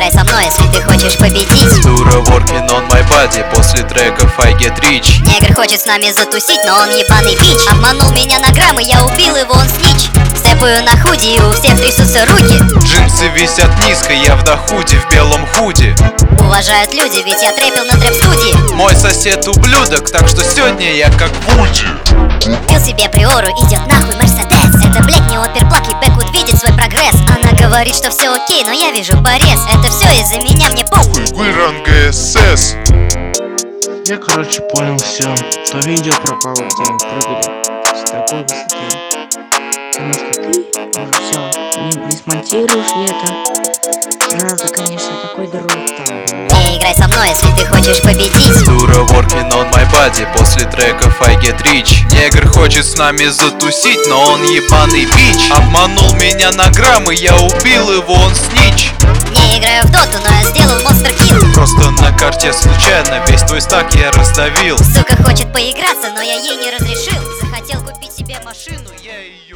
играй со мной, если ты хочешь победить. Дура working on my body, после треков I get rich. Негр хочет с нами затусить, но он ебаный бич. Обманул меня на граммы, я убил его, он снич. Степаю на худи, и у всех трясутся руки. Джинсы висят низко, я в дохуде, в белом худи. Уважают люди, ведь я трэпил на трэп-студии. Мой сосед ублюдок, так что сегодня я как Вуди. Купил себе приору, идет нахуй Мерседес. Это, блядь, не оперплак, и Бэквуд видит свой прогресс. Она говорит, что все окей, но я вижу порез. Это все из-за меня, мне похуй. Выран ГСС. Я, короче, понял все. То видео пропало, где мы прыгали с такой высоты. Потому что ты уже все не смонтируешь это. Сразу, конечно, такой дроп там. Не играй со мной, если ты хочешь победить. Дура working on my body, после треков I get rich. Негр хочет с нами затусить, но он ебаный бич. Обманул меня на граммы, я убил его, он снич. Не играю в доту, но я сделал монстр килл. Просто на карте случайно весь твой стак я раздавил. Сука хочет поиграться, но я ей не разрешил. Захотел купить себе машину, Я ее